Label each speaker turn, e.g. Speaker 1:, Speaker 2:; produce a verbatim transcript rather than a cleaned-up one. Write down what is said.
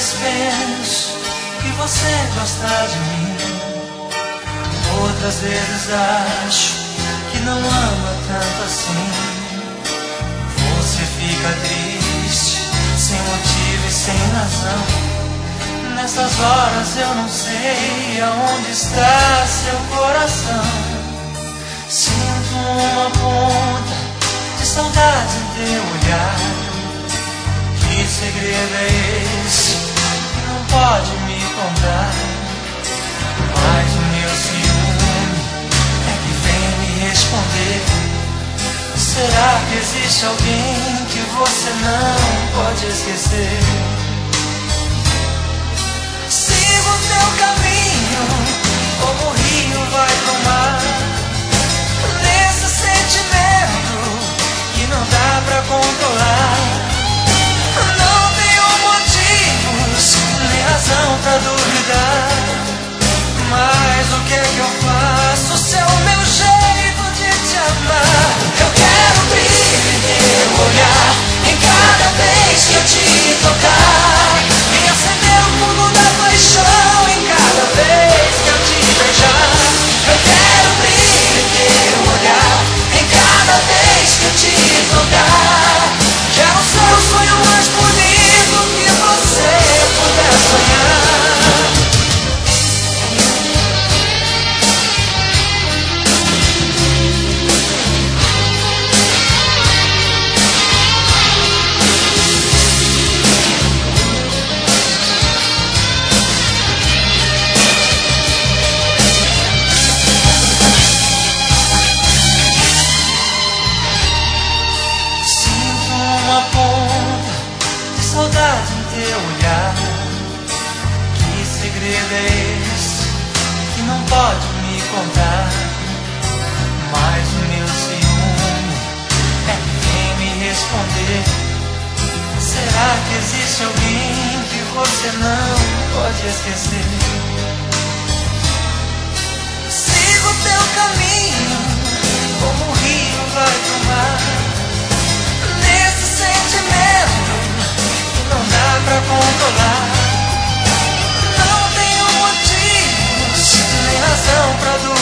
Speaker 1: vezes penso que você gosta de mim, outras vezes acho que não ama tanto assim. Você fica triste, sem motivo e sem razão. Nessas horas eu não sei aonde está seu coração. Sinto uma ponta de saudade em teu olhar. Que segredo é esse que não pode me contar? Mas o meu ciúme é que vem me responder. Será que existe alguém que você não pode esquecer? Siga o teu caminho, como o rio vai pro mar. Nesse sentimento que não dá pra controlar. Não tenho motivos, nem razão pra duvidar. Mas o que é que eu faço se é o meu jeito de te amar? Eu quero brilho em teu olhar, em cada vez que eu te tocar, e acender o fogo da paixão em cada vez que eu te beijar. Eu quero brilho em teu olhar, em cada vez que eu te tocar. Quero ser o sonho mais bonito que você puder sonhar. Saudade em teu olhar. Que segredo é esse que não pode me contar? Mas o meu ciúme é que vem me responder. Será que existe alguém que você não pode esquecer? Siga o teu caminho, como o rio vai pro mar. Nesse sentimento não dá pra controlar. Não tenho motivos, nem razão pra duvidar.